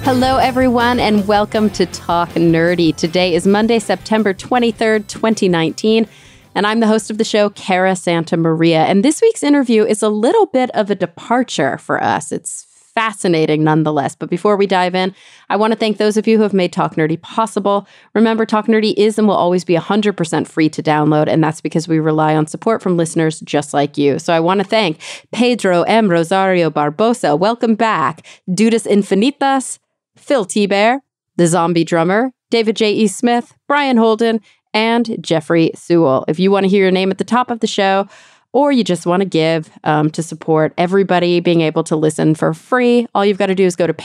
Hello, everyone, and welcome to Talk Nerdy. Today is Monday, September 23rd, 2019, and I'm the host of the show, Cara Santa Maria. And this week's interview is a little bit of a departure for us. It's fascinating nonetheless. But before we dive in, I want to thank those of you who have made Talk Nerdy possible. Remember, Talk Nerdy is and will always be 100% free to download, and that's because we rely on support from listeners just like you. So I want to thank Pedro M. Rosario Barbosa. Welcome back. Dudas Infinitas, Phil T-Bear, The Zombie Drummer, David J.E. Smith, Brian Holden, and Jeffrey Sewell. If you want to hear your name at the top of the show, or you just want to give to support everybody being able to listen for free, all you've got to do is go to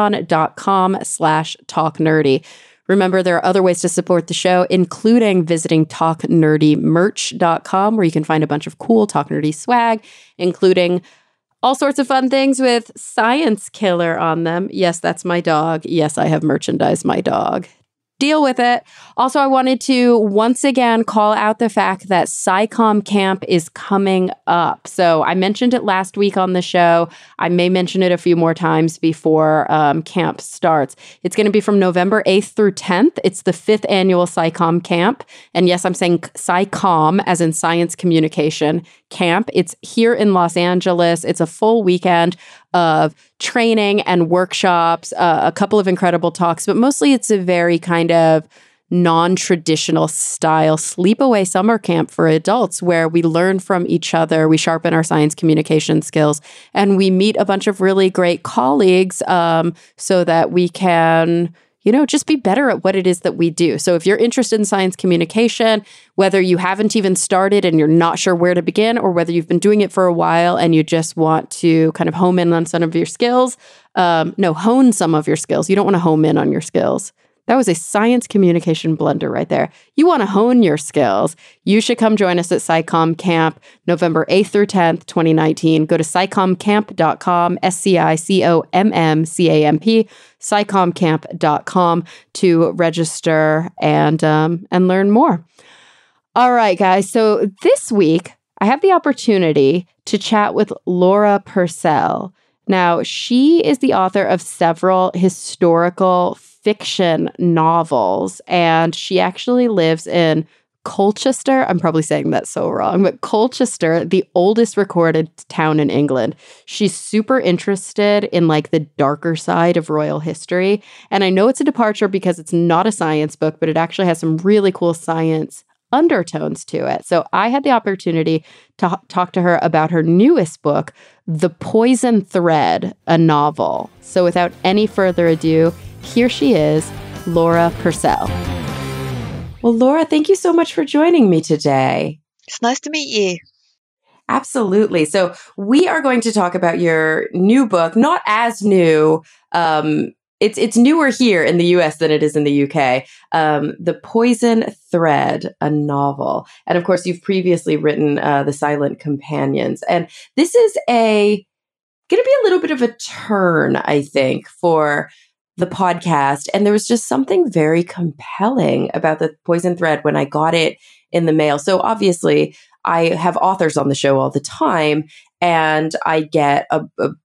patreon.com/talknerdy. Remember, there are other ways to support the show, including visiting talknerdymerch.com, where you can find a bunch of cool Talk Nerdy swag, including all sorts of fun things with Science Killer on them. Yes, that's my dog. Yes, I have merchandised my dog. Deal with it. Also, I wanted to once again call out the fact that SciComm Camp is coming up. So I mentioned it last week on the show. I may mention it a few more times before camp starts. It's going to be from November 8th through 10th. It's the 5th annual SciComm Camp. And yes, I'm saying SciComm as in science communication camp. It's here in Los Angeles. It's a full weekend of training and workshops, a couple of incredible talks, but mostly it's a very kind of non-traditional style sleepaway summer camp for adults where we learn from each other, we sharpen our science communication skills, and we meet a bunch of really great colleagues so that we can just be better at what it is that we do. So if you're interested in science communication, whether you haven't even started and you're not sure where to begin, or whether you've been doing it for a while and you just want to kind of hone in on some of your skills, hone some of your skills. You don't want to home in on your skills. That was a science communication blunder right there. You want to hone your skills. You should come join us at SciComm Camp, November 8th through 10th, 2019. Go to scicommcamp.com, SciCommCamp, scicommcamp.com to register and learn more. All right, guys. So this week, I have the opportunity to chat with Laura Purcell. Now, she is the author of several historical fiction novels, and she actually lives in Colchester. I'm probably saying that so wrong, but Colchester, the oldest recorded town in England. She's super interested in like the darker side of royal history. And I know it's a departure because it's not a science book, but it actually has some really cool science undertones to it. So I had the opportunity to talk to her about her newest book, The Poison Thread, a novel. So without any further ado, here she is, Laura Purcell. Well, Laura, thank you so much for joining me today. It's nice to meet you. Absolutely. So we are going to talk about your new book, not as new. It's newer here in the US than it is in the UK. The Poison Thread, a novel. And of course, you've previously written The Silent Companions. And this is going to be a little bit of a turn, I think, for the podcast. And there was just something very compelling about The Poison Thread when I got it in the mail. So obviously, I have authors on the show all the time, and I get a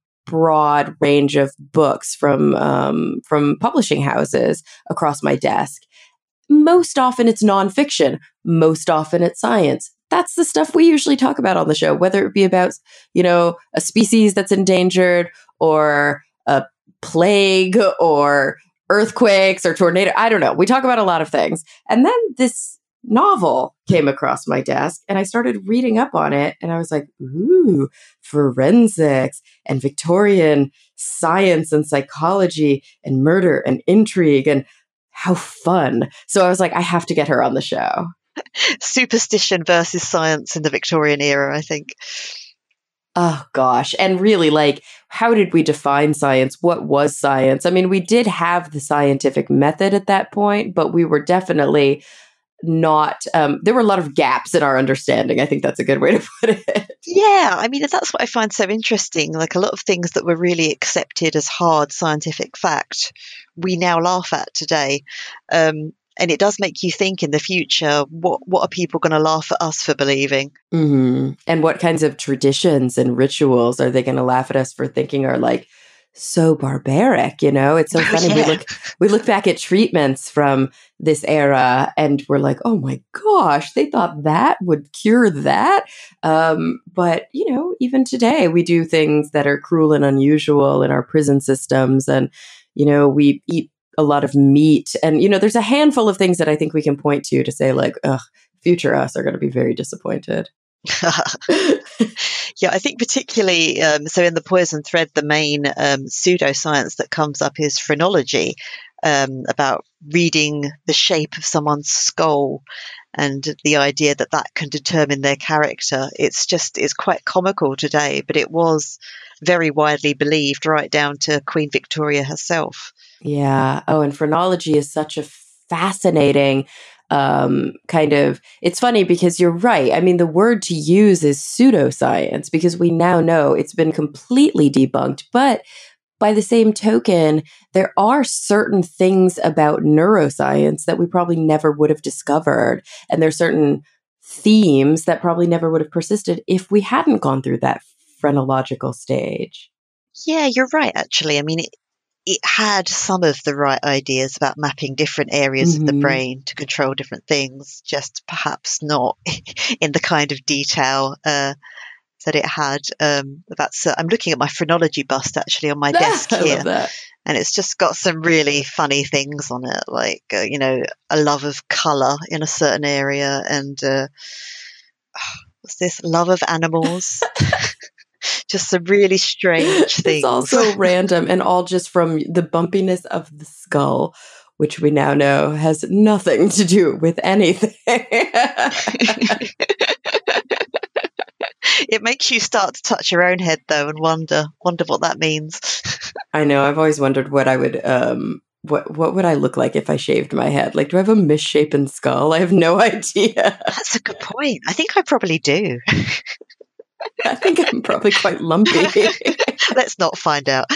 broad range of books from publishing houses across my desk. Most often it's nonfiction. Most often it's science. That's the stuff we usually talk about on the show, whether it be about, a species that's endangered or a plague or earthquakes or tornado. I don't know. We talk about a lot of things. And then this novel came across my desk and I started reading up on it. And I was like, ooh, forensics and Victorian science and psychology and murder and intrigue and how fun. So I was like, I have to get her on the show. Superstition versus science in the Victorian era, I think. Oh, gosh. And really, how did we define science? What was science? I mean, we did have the scientific method at that point, but we were definitely not, there were a lot of gaps in our understanding. I think that's a good way to put it. Yeah. I mean, that's what I find so interesting. Like a lot of things that were really accepted as hard scientific fact, we now laugh at today. And it does make you think in the future, what are people going to laugh at us for believing? Mm-hmm. And what kinds of traditions and rituals are they going to laugh at us for thinking are so barbaric, It's so funny. Yeah. We look back at treatments from this era and we're like, oh my gosh, they thought that would cure that. But, even today we do things that are cruel and unusual in our prison systems. And, we eat a lot of meat. And, there's a handful of things that I think we can point to say like, ugh, future us are going to be very disappointed. Yeah, I think particularly, so in the Poison Thread, the main pseudoscience that comes up is phrenology, about reading the shape of someone's skull and the idea that that can determine their character. It's quite comical today, but it was very widely believed right down to Queen Victoria herself. Yeah. Oh, and phrenology is such a fascinating it's funny because you're right. I mean, the word to use is pseudoscience because we now know it's been completely debunked. But by the same token, there are certain things about neuroscience that we probably never would have discovered. And there's certain themes that probably never would have persisted if we hadn't gone through that phrenological stage. Yeah, you're right, actually. I mean, it had some of the right ideas about mapping different areas of the brain to control different things, just perhaps not in the kind of detail that it had. I'm looking at my phrenology bust actually on my desk I here, love that. and it's just got some really funny things on it, like a love of color in a certain area, and what's this? Love of animals. Just some really strange things. It's all so random and all just from the bumpiness of the skull, which we now know has nothing to do with anything. It makes you start to touch your own head though and wonder what that means. I know. I've always wondered what I would what would I look like if I shaved my head? Like, do I have a misshapen skull? I have no idea. That's a good point. I think I probably do. I think I'm probably quite lumpy. Let's not find out.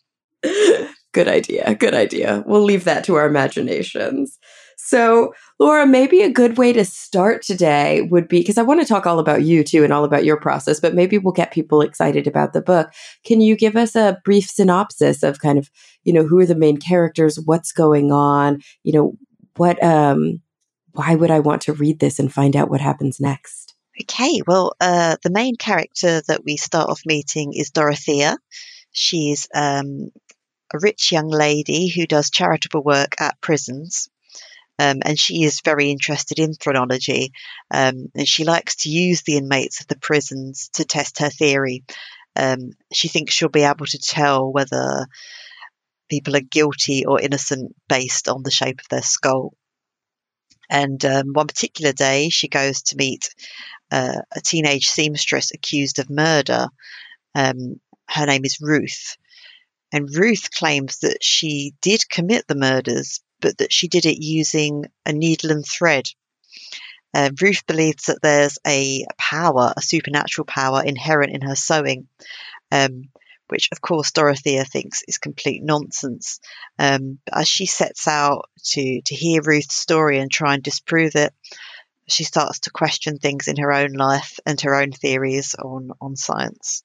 Good idea. Good idea. We'll leave that to our imaginations. So, Laura, maybe a good way to start today would be, because I want to talk all about you too and all about your process, but maybe we'll get people excited about the book. Can you give us a brief synopsis of kind of, who are the main characters, what's going on, what, why would I want to read this and find out what happens next? Okay, well, the main character that we start off meeting is Dorothea. She's a rich young lady who does charitable work at prisons. And she is very interested in phrenology, and she likes to use the inmates of the prisons to test her theory. She thinks she'll be able to tell whether people are guilty or innocent based on the shape of their skull. And one particular day, she goes to meet a teenage seamstress accused of murder. Her name is Ruth. And Ruth claims that she did commit the murders, but that she did it using a needle and thread. Ruth believes that there's a supernatural power inherent in her sewing, which of course Dorothea thinks is complete nonsense. But as she sets out to hear Ruth's story and try and disprove it, she starts to question things in her own life and her own theories on science.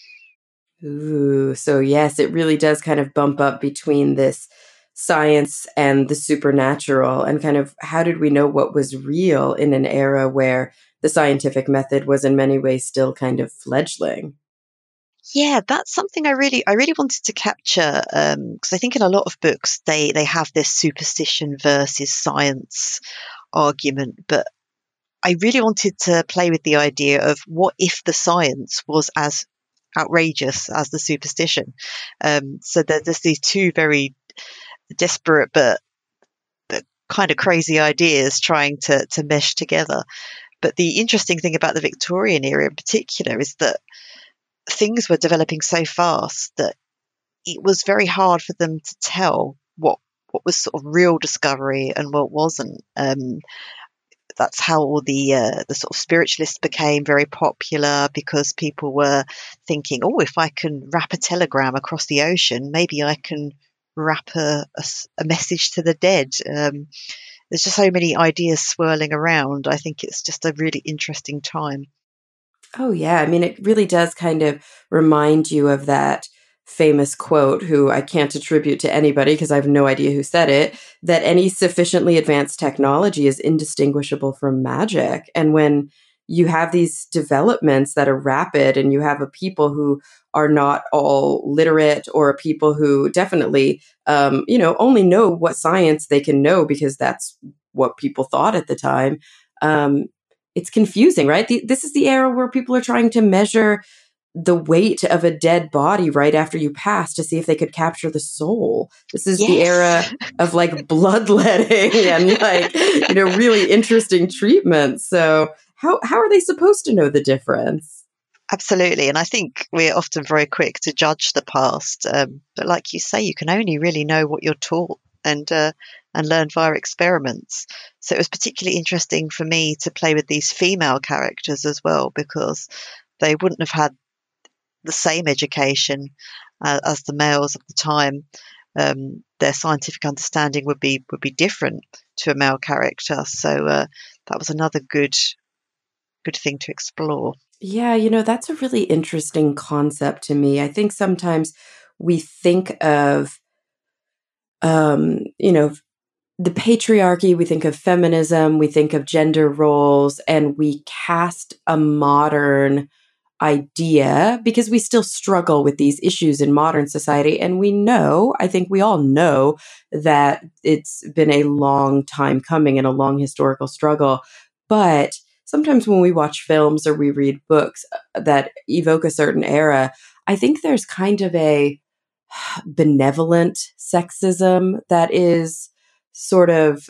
Ooh, so yes, it really does kind of bump up between this science and the supernatural, and kind of how did we know what was real in an era where the scientific method was in many ways still kind of fledgling? Yeah, that's something I really wanted to capture, because I think in a lot of books they have this superstition versus science argument, but I really wanted to play with the idea of what if the science was as outrageous as the superstition. So there's these two very desperate but kind of crazy ideas trying to mesh together. But the interesting thing about the Victorian era in particular is that things were developing so fast that it was very hard for them to tell what was sort of real discovery and what wasn't. That's how all the sort of spiritualists became very popular, because people were thinking, oh, if I can wrap a telegram across the ocean, maybe I can wrap a message to the dead. There's just so many ideas swirling around. I think it's just a really interesting time. Oh, yeah. I mean, it really does kind of remind you of that famous quote, who I can't attribute to anybody because I have no idea who said it, that any sufficiently advanced technology is indistinguishable from magic. And when you have these developments that are rapid and you have a people who are not all literate, or a people who definitely, only know what science they can know because that's what people thought at the time. It's confusing, right? This is the era where people are trying to measure the weight of a dead body right after you pass to see if they could capture the soul. This is the Yes. era of like bloodletting and like, really interesting treatments. So how are they supposed to know the difference? Absolutely. And I think we're often very quick to judge the past. But like you say, you can only really know what you're taught and learn via experiments. So it was particularly interesting for me to play with these female characters as well, because they wouldn't have had the same education as the males of the time. Their scientific understanding would be different to a male character. So that was another good thing to explore. Yeah, that's a really interesting concept to me. I think sometimes we think of, the patriarchy, we think of feminism, we think of gender roles, and we cast a modern idea because we still struggle with these issues in modern society. And I think we all know that it's been a long time coming and a long historical struggle. But sometimes when we watch films or we read books that evoke a certain era, I think there's kind of a benevolent sexism that is sort of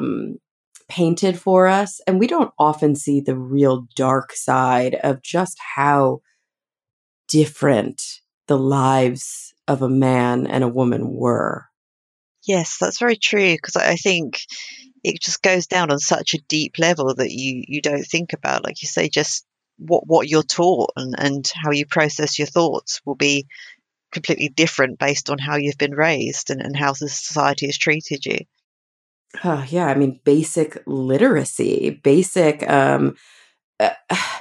painted for us. And we don't often see the real dark side of just how different the lives of a man and a woman were. Yes, that's very true, because I think it just goes down on such a deep level that you don't think about. Like you say, just what you're taught and how you process your thoughts will be completely different based on how you've been raised and how the society has treated you. Yeah, I mean, basic literacy, basic uh,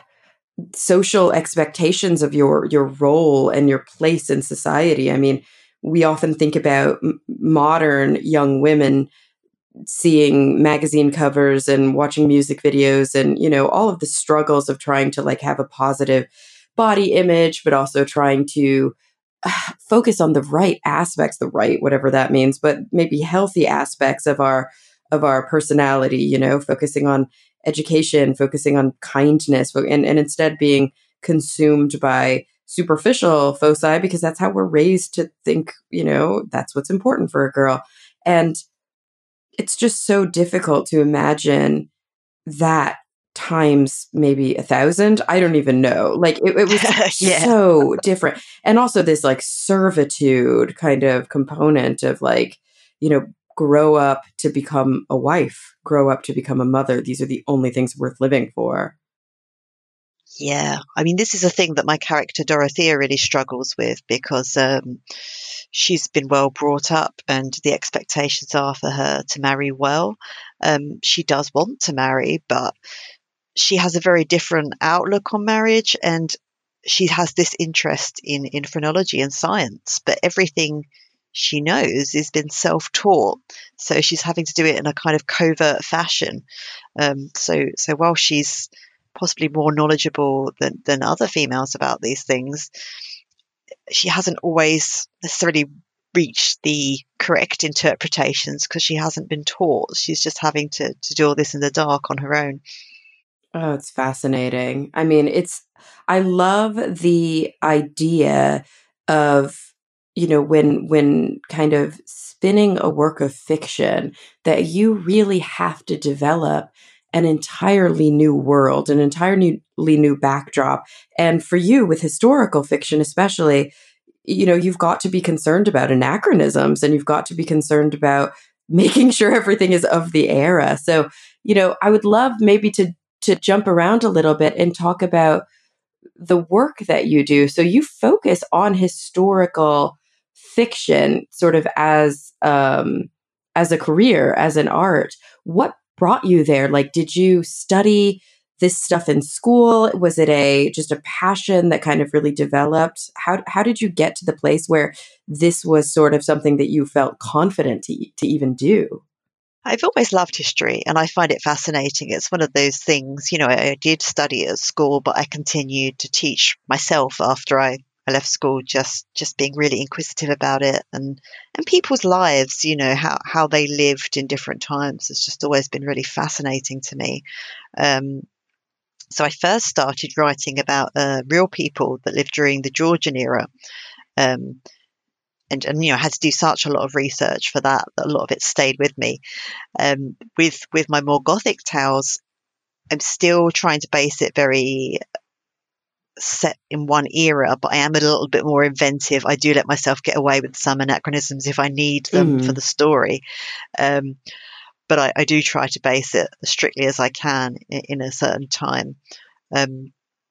social expectations of your role and your place in society. I mean, we often think about modern young women seeing magazine covers and watching music videos and all of the struggles of trying to like have a positive body image, but also trying to focus on the right aspects, the right whatever that means, but maybe healthy aspects of our personality, focusing on education, focusing on kindness, and instead being consumed by superficial foci because that's how we're raised to think, that's what's important for a girl. And it's just so difficult to imagine that times maybe 1,000. I don't even know. Like it was Yeah. so different. And also this like servitude kind of component of like, grow up to become a wife, grow up to become a mother. These are the only things worth living for. Yeah, I mean, this is a thing that my character Dorothea really struggles with, because she's been well brought up and the expectations are for her to marry well. She does want to marry, but she has a very different outlook on marriage, and she has this interest in phrenology and science, but everything she knows has been self-taught. So she's having to do it in a kind of covert fashion. So while she's possibly more knowledgeable than other females about these things, she hasn't always necessarily reached the correct interpretations because she hasn't been taught. She's just having to do all this in the dark on her own. Oh, it's fascinating. I mean, I love the idea of, when kind of spinning a work of fiction, that you really have to develop an entirely new world, an entirely new backdrop. And for you with historical fiction, especially, you've got to be concerned about anachronisms and you've got to be concerned about making sure everything is of the era. So, I would love maybe to jump around a little bit and talk about the work that you do. So you focus on historical fiction sort of as a career, as an art. What brought you there? Like, did you study this stuff in school? Was it just a passion that kind of really developed? How did you get to the place where this was sort of something that you felt confident to even do? I've always loved history and I find it fascinating. It's one of those things, I did study at school, but I continued to teach myself after I left school, just being really inquisitive about it and people's lives, how they lived in different times. It's just always been really fascinating to me. So I first started writing about real people that lived during the Georgian era. And I had to do such a lot of research for that a lot of it stayed with me. With my more Gothic tales, I'm still trying to base it very set in one era, but I am a little bit more inventive. I do let myself get away with some anachronisms if I need them for the story. But I do try to base it as strictly as I can in a certain time. And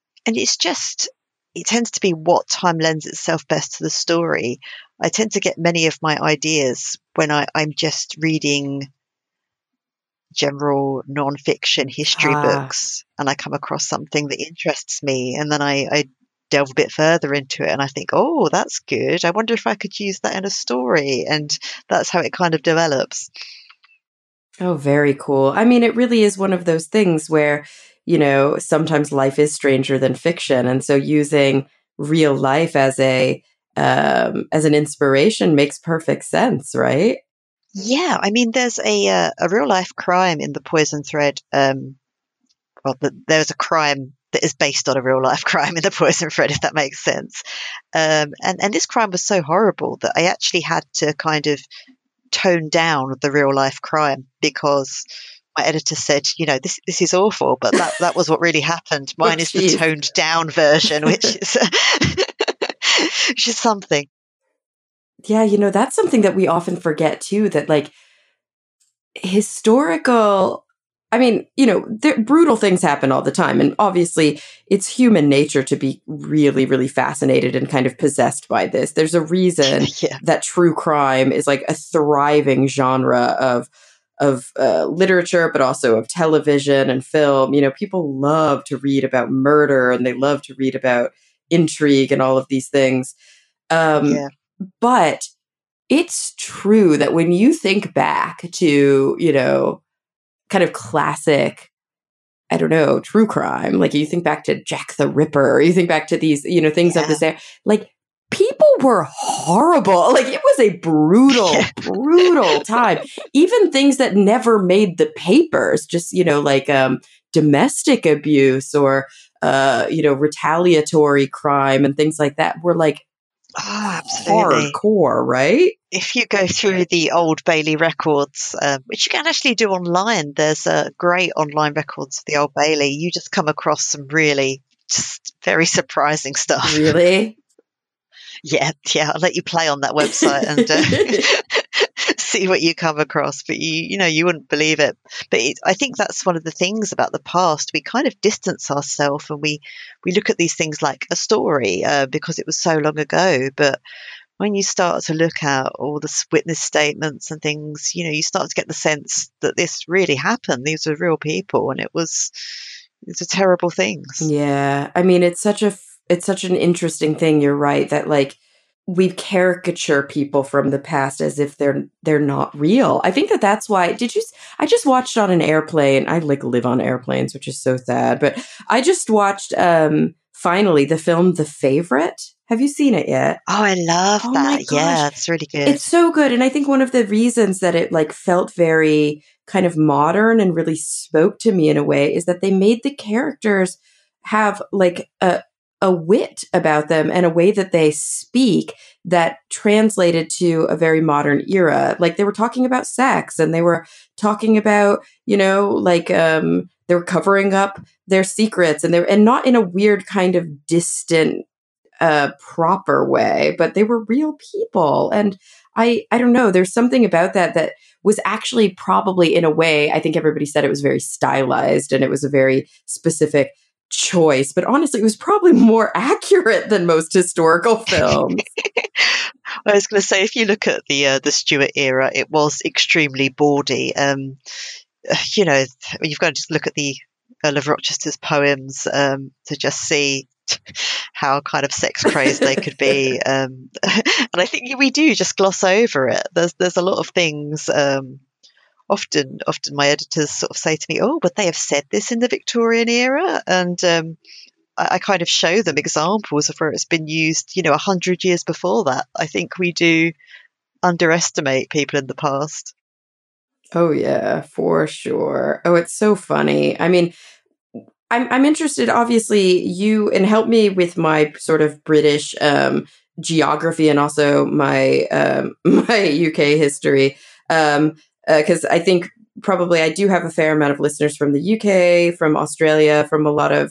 it tends to be what time lends itself best to the story. I tend to get many of my ideas when I'm just reading general non-fiction history books and I come across something that interests me, and then I delve a bit further into it and I think, oh, that's good. I wonder if I could use that in a story. And that's how it kind of develops. Oh, very cool. I mean, it really is one of those things where, sometimes life is stranger than fiction. And so using real life as as an inspiration makes perfect sense, right? Yeah, I mean, there's a real life crime in the Poison Thread. There's a crime that is based on a real life crime in the Poison Thread, if that makes sense. And this crime was so horrible that I actually had to kind of tone down the real life crime because my editor said, this is awful, but that was what really happened. Mine is the toned down version, which is which is something. Yeah, that's something that we often forget too, that like historical, I mean, brutal things happen all the time. And obviously, it's human nature to be really, really fascinated and kind of possessed by this. There's a reason that true crime is like a thriving genre of literature, but also of television and film. People love to read about murder and they love to read about intrigue and all of these things. But it's true that when you think back to, kind of classic, I don't know, true crime, like you think back to Jack the Ripper, or you think back to these, things of this era, like people were horrible. Like it was a brutal time. Even things that never made the papers, just, like domestic abuse or, retaliatory crime and things like that were like, absolutely hardcore, right? If you go through the Old Bailey records, which you can actually do online, there's great online records of the Old Bailey. You just come across some really just very surprising stuff. Really? Yeah. I'll let you play on that website and see what you come across. But you wouldn't believe it. But I think that's one of the things about the past. We kind of distance ourselves and we look at these things like a story because it was so long ago. But when you start to look at all the witness statements and things, you start to get the sense that this really happened. These were real people, and it's a terrible things. Yeah, I mean, it's such an interesting thing. You're right that like we caricature people from the past as if they're not real. I think that's why. I just watched on an airplane. I like live on airplanes, which is so sad. But I just watched finally the film The Favorite. Have you seen it yet? Oh, I love that. Yeah, it's really good. It's so good. And I think one of the reasons that it like felt very kind of modern and really spoke to me in a way is that they made the characters have like a wit about them and a way that they speak that translated to a very modern era. Like they were talking about sex and they were talking about, like they were covering up their secrets and not in a weird kind of distant proper way, but they were real people. And I don't know, there's something about that was actually probably in a way, I think everybody said it was very stylized and it was a very specific choice, but honestly, it was probably more accurate than most historical films. I was going to say, if you look at the Stuart era, it was extremely bawdy. You've got to just look at the Earl of Rochester's poems to just see how kind of sex crazed they could be. And I think we do just gloss over it. There's a lot of things. Often my editors sort of say to me, "Oh, would they have said this in the Victorian era?" And I kind of show them examples of where it's been used, 100 years before that. I think we do underestimate people in the past. Oh yeah, for sure. Oh, it's so funny. I mean, I'm interested. Obviously, you and help me with my sort of British geography and also my my UK history. Because I think probably I do have a fair amount of listeners from the UK, from Australia, from a lot of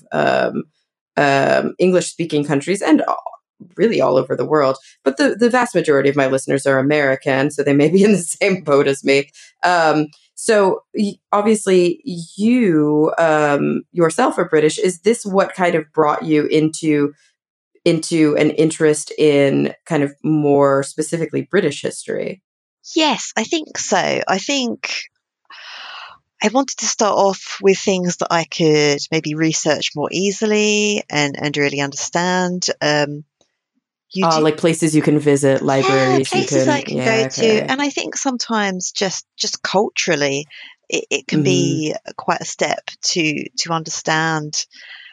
English speaking countries, and really all over the world. But the vast majority of my listeners are American, so they may be in the same boat as me. So obviously, you yourself are British. Is this what kind of brought you into an interest in kind of more specifically British history? Yes, I think so. I think I wanted to start off with things that I could maybe research more easily and really understand. You do, Like places you can visit, yeah, libraries you places I can. can go Yeah, to, okay. and I think sometimes just culturally, it can Hmm. be quite a step to understand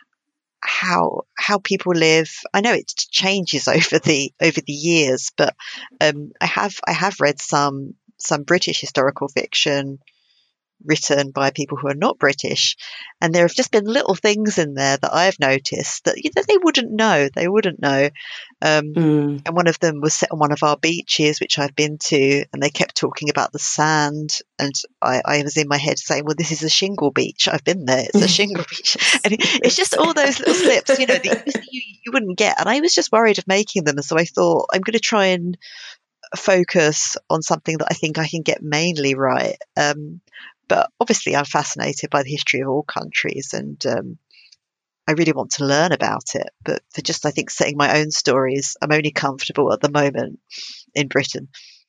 how people live. I know it changes over the years, but I have read some British historical fiction written by people who are not British, and there have just been little things in there that I've noticed that they wouldn't know. They wouldn't know. Mm. And one of them was set on one of our beaches, which I've been to, and they kept talking about the sand. And I was in my head saying, "Well, this is a shingle beach. I've been there. It's a shingle beach." And it's just all those little slips, that you wouldn't get. And I was just worried of making them, and so I thought I'm going to try and focus on something that I think I can get mainly right. But obviously, I'm fascinated by the history of all countries, and I really want to learn about it. But for just, I think, setting my own stories, I'm only comfortable at the moment in Britain.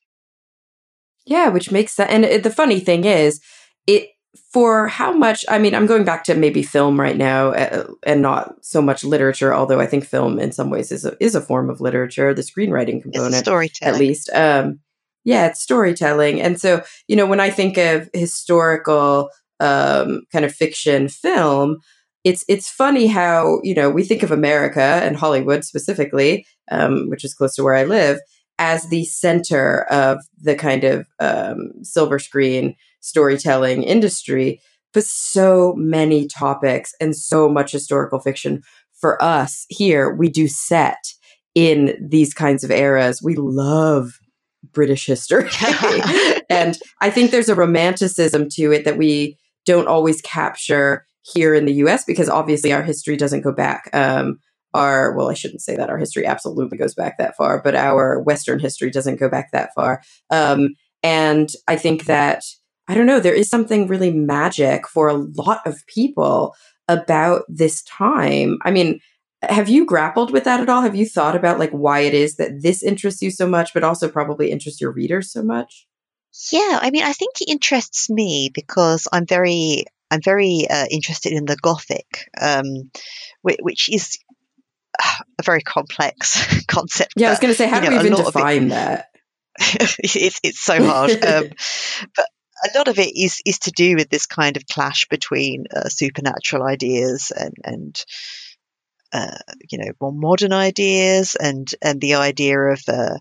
Yeah, which makes sense. And the funny thing is, it for how much, I mean, I'm going back to maybe film right now and not so much literature, although I think film in some ways is a form of literature, the screenwriting It's component, at storytelling. least. Yeah, it's storytelling. And so, when I think of historical kind of fiction film, it's funny how, we think of America and Hollywood specifically, which is close to where I live, as the center of the kind of silver screen storytelling industry, but so many topics and so much historical fiction for us here, we do set in these kinds of eras. We love British history. And I think there's a romanticism to it that we don't always capture here in the US because obviously our history doesn't go back. Well, I shouldn't say that our history absolutely goes back that far, but our Western history doesn't go back that far. And I think that, I don't know, there is something really magic for a lot of people about this time. I mean, have you grappled with that at all? Have you thought about like why it is that this interests you so much, but also probably interests your readers so much? Yeah, I mean, I think it interests me because I'm very interested in the Gothic, which is a very complex concept. Yeah, I was But going to say, how do we a even lot of it, define that? it's so hard. But a lot of it is to do with this kind of clash between supernatural ideas and uh, more modern ideas, and the idea of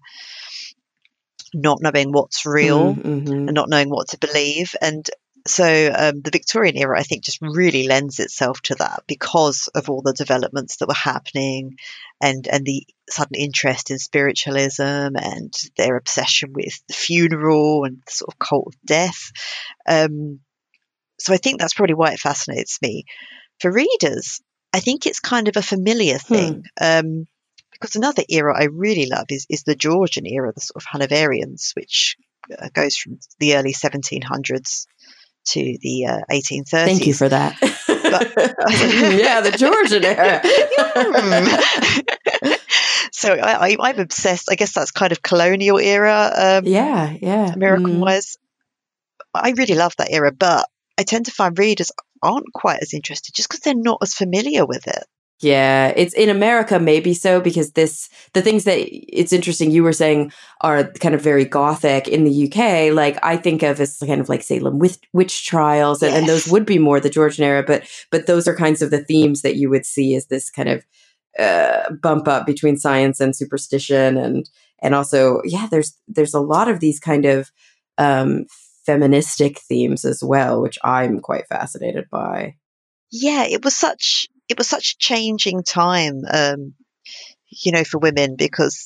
not knowing what's real Mm-hmm. and not knowing what to believe. And so the Victorian era, I think, just really lends itself to that because of all the developments that were happening, and the sudden interest in spiritualism and their obsession with the funeral and the sort of cult of death. Um, so I think that's probably why it fascinates me. For readers, I think it's kind of a familiar Hmm. thing. Because another era I really love is the Georgian era, the sort of Hanoverians, which goes from the early 1700s to the Thank you 1830s. for that. But I was like, yeah, the Georgian era. so I'm obsessed. I guess that's kind of colonial era, Yeah, yeah. American Mm. wise. I really love that era, but I tend to find readers aren't quite as interested just because they're not as familiar with it. Yeah, it's in America, maybe so, because the things that it's interesting you were saying are kind of very gothic in the UK. Like I think of as kind of like Salem witch trials, and those would be more the Georgian era, but those are kinds of the themes that you would see as this kind of bump up between science and superstition, and also, yeah, there's a lot of these kind of feministic themes as well, which I'm quite fascinated by. Yeah, it was such a changing time, for women, because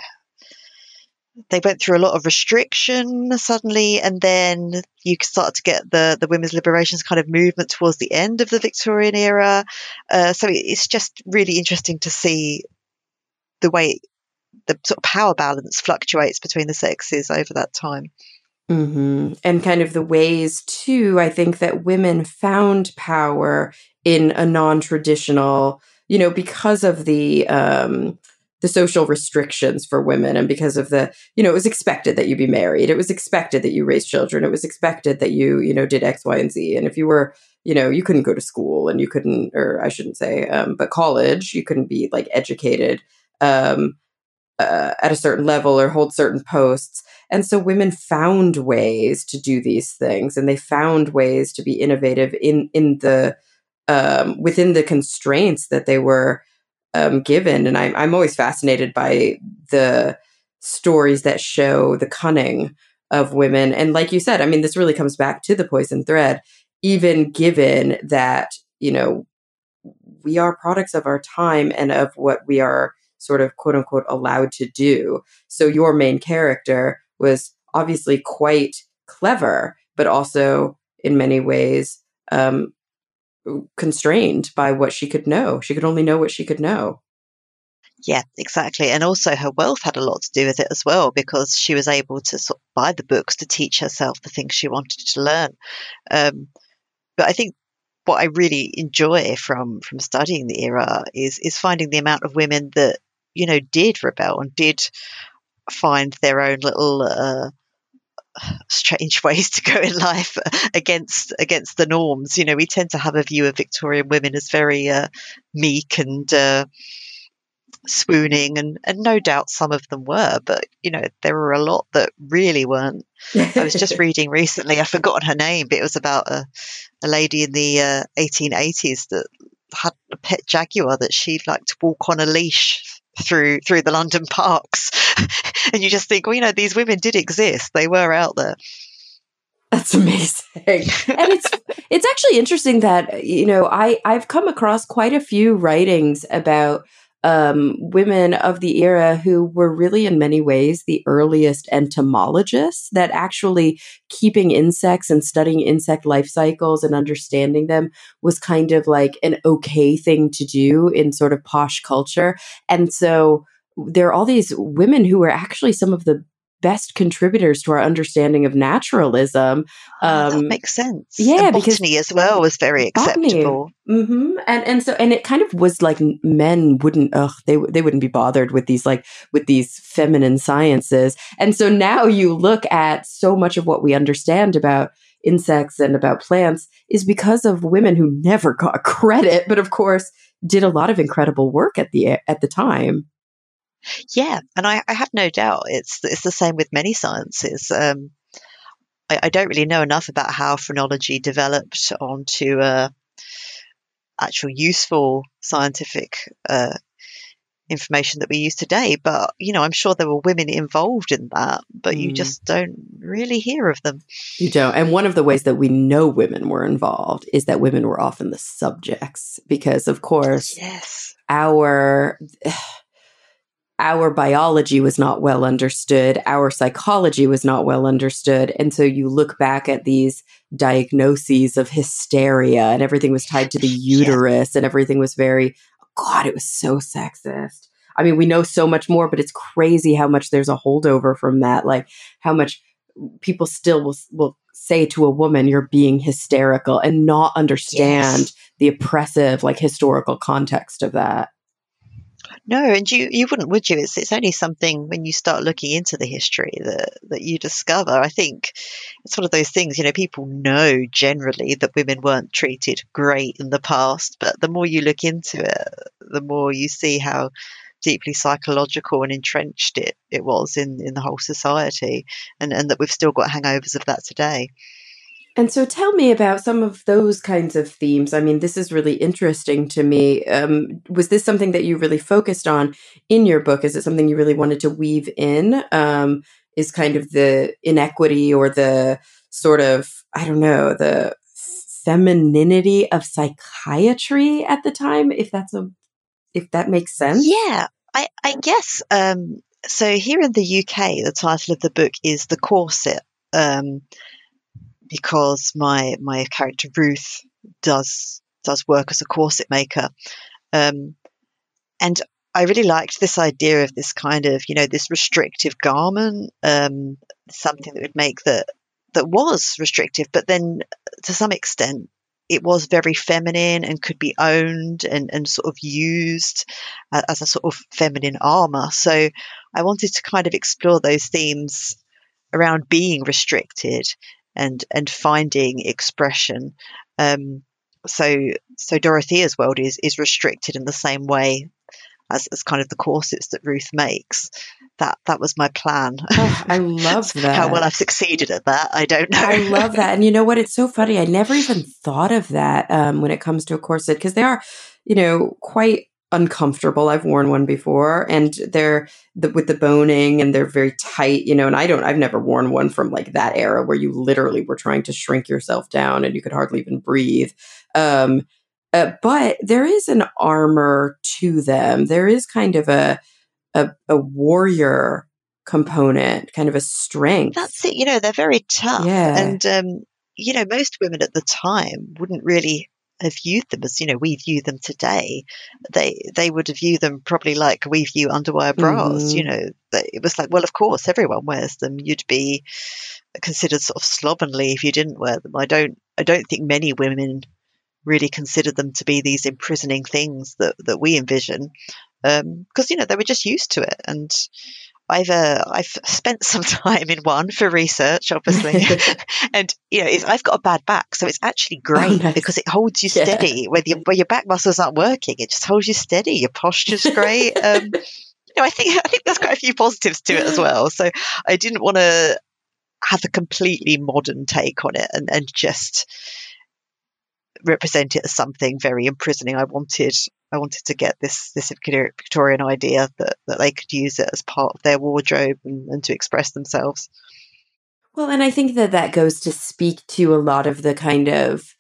they went through a lot of restriction suddenly, and then you start to get the women's liberations kind of movement towards the end of the Victorian era. So it's just really interesting to see the way the sort of power balance fluctuates between the sexes over that time. Mm-hmm. And kind of the ways, too, I think that women found power in a non-traditional, because of the social restrictions for women, and because of it was expected that you be married. It was expected that you raise children. It was expected that you did X, Y, and Z. And if you were, you couldn't go to school, and you couldn't, or I shouldn't say, but college, you couldn't be like educated at a certain level or hold certain posts. And so women found ways to do these things, and they found ways to be innovative in the within the constraints that they were given. And I'm always fascinated by the stories that show the cunning of women. And like you said, I mean, this really comes back to the poison thread, even given that, we are products of our time and of what we are sort of quote unquote allowed to do. So your main character was obviously quite clever, but also in many ways constrained by what she could know. She could only know what she could know. Yeah, exactly. And also her wealth had a lot to do with it as well, because she was able to sort of buy the books to teach herself the things she wanted to learn. But I think what I really enjoy from studying the era is finding the amount of women that, did rebel and did find their own little strange ways to go in life against the norms. We tend to have a view of Victorian women as very meek and swooning, and no doubt some of them were, but there were a lot that really weren't. I was just reading recently, I've forgotten her name, but it was about a lady in the 1880s that had a pet jaguar that she'd like to walk on a leash through the London parks. And you just think, well, these women did exist, they were out there. That's amazing. And it's actually interesting that, I've come across quite a few writings about women of the era who were really in many ways the earliest entomologists, that actually keeping insects and studying insect life cycles and understanding them was kind of like an okay thing to do in sort of posh culture. And so there are all these women who were actually some of the best contributors to our understanding of naturalism. That makes sense. Yeah, and because botany as well was very acceptable. Mm-hmm. And it kind of was like men wouldn't, they wouldn't be bothered with these feminine sciences. And so now you look at so much of what we understand about insects and about plants is because of women who never got credit, but of course did a lot of incredible work at the time. Yeah, and I have no doubt it's the same with many sciences. I don't really know enough about how phrenology developed onto actual useful scientific information that we use today, but I'm sure there were women involved in that, but you just don't really hear of them. You don't. And one of the ways that we know women were involved is that women were often the subjects, because of course, yes, our biology was not well understood. Our psychology was not well understood. And so you look back at these diagnoses of hysteria, and everything was tied to the uterus, and everything was very, God, it was so sexist. I mean, we know so much more, but it's crazy how much there's a holdover from that. Like how much people still will say to a woman, you're being hysterical, and not understand the oppressive, like historical context of that. No, and you wouldn't, would you? It's only something when you start looking into the history that you discover. I think it's one of those things, people know generally that women weren't treated great in the past, but the more you look into it, the more you see how deeply psychological and entrenched it was in the whole society, and that we've still got hangovers of that today. And so tell me about some of those kinds of themes. I mean, this is really interesting to me. Was this something that you really focused on in your book? Is it something you really wanted to weave in? Is kind of the inequity or the sort of, I don't know, the femininity of psychiatry at the time, if that makes sense? Yeah, I guess. So here in the UK, the title of the book is The Corset. Because my character Ruth does work as a corset maker, and I really liked this idea of this kind of this restrictive garment, something that would make that was restrictive, but then to some extent it was very feminine and could be owned and sort of used as a sort of feminine armor. So I wanted to kind of explore those themes around being restricted and finding expression. Um, so Dorothea's world is restricted in the same way as kind of the corsets that Ruth makes. That was my plan. Oh, I love How well I've that. succeeded at that, I don't I know. love that. And you know what? It's so funny. I never even thought of that when it comes to a corset because they are, quite uncomfortable. I've worn one before and they're with the boning and they're very tight, and I've never worn one from like that era where you literally were trying to shrink yourself down and you could hardly even breathe. Um, but there is an armor to them. There is kind of a warrior component, kind of a strength. That's it. They're very tough, Yeah. and most women at the time wouldn't really have viewed them as we view them today. They would view them probably like we view underwire bras. Hmm. It was like, well, of course, everyone wears them. You'd be considered sort of slovenly if you didn't wear them. I don't think many women really considered them to be these imprisoning things that we envision, because they were just used to it. And I've spent some time in one for research, obviously, and I've got a bad back, so it's actually Oh, great nice. because it holds you Yeah. steady. Where your back muscles aren't working, it just holds you steady. Your posture's great. I think there's quite a few positives to it as well. So I didn't want to have a completely modern take on it and just represent it as something very imprisoning. I wanted to get this Victorian idea that they could use it as part of their wardrobe and to express themselves. Well, and I think that that goes to speak to a lot of the kind of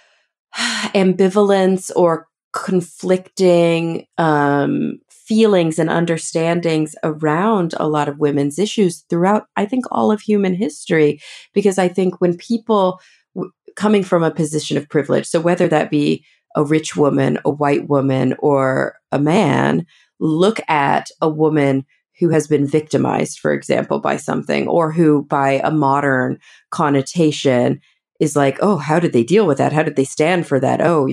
ambivalence or conflicting feelings and understandings around a lot of women's issues throughout, I think, all of human history. Because I think when people coming from a position of privilege, so whether that be a rich woman, a white woman, or a man, look at a woman who has been victimized, for example, by something, or who, by a modern connotation, is like, oh, how did they deal with that? How did they stand for that? Oh,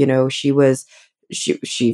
she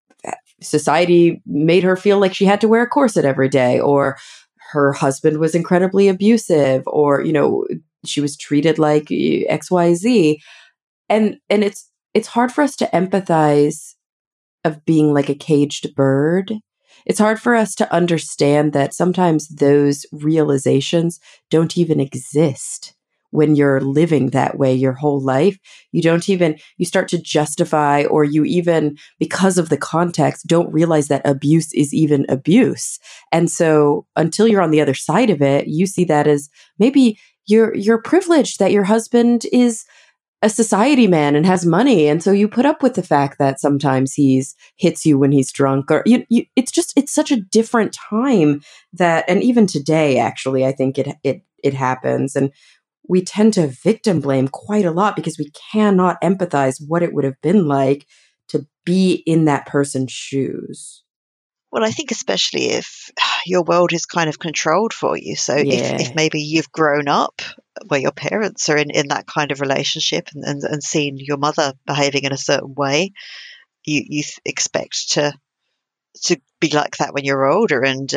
society made her feel like she had to wear a corset every day, or her husband was incredibly abusive, or she was treated like XYZ. And it's hard for us to empathize of being like a caged bird. It's hard for us to understand that sometimes those realizations don't even exist when you're living that way your whole life. You start to justify, or you even, because of the context, don't realize that abuse is even abuse. And so until you're on the other side of it, you see that as maybe you're privileged that your husband is a society man and has money, and so you put up with the fact that sometimes he's hits you when he's drunk, or it's such a different time that, and even today actually I think it happens, and we tend to victim blame quite a lot because we cannot empathize what it would have been like to be in that person's shoes. Well, I think especially if your world is kind of controlled for you. So if Yeah. maybe you've grown up where your parents are in that kind of relationship and seen your mother behaving in a certain way, you expect to be like that when you're older. And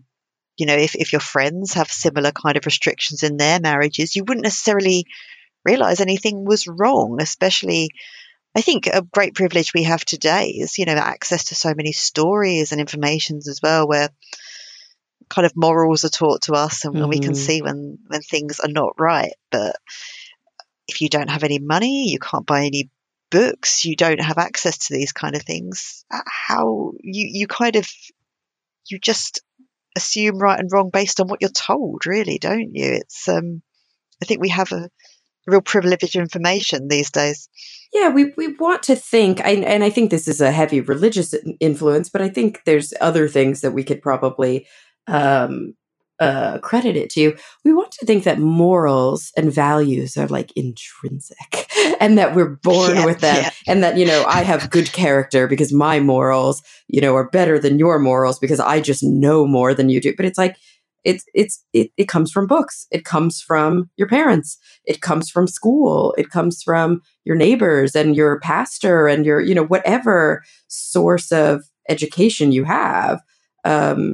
if your friends have similar kind of restrictions in their marriages, you wouldn't necessarily realize anything was wrong. Especially, I think a great privilege we have today is access to so many stories and informations as well, where kind of morals are taught to us, and we can Hmm. see when things are not right. But if you don't have any money, you can't buy any books, you don't have access to these kind of things, how you kind of, you just assume right and wrong based on what you're told, really, don't you? It's I think we have a real privilege of information these days. Yeah, we want to think, and I think this is a heavy religious influence, but I think there's other things that we could probably um, credit it to. We want to think that morals and values are like intrinsic, and that we're born Yeah, with them, yeah, and that I have good character because my morals, are better than your morals because I just know more than you do. But it's like it comes from books, it comes from your parents, it comes from school, it comes from your neighbors and your pastor and your, whatever source of education you have. Um,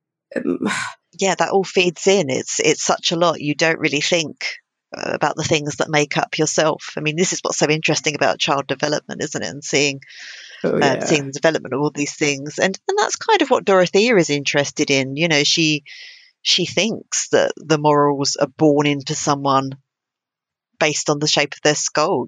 yeah, that all feeds in. It's such a lot, you don't really think about the things that make up yourself. I mean, this is what's so interesting about child development, isn't it? And oh yeah. seeing the development of all these things, and that's kind of what Dorothea is interested in. She thinks that the morals are born into someone based on the shape of their skull.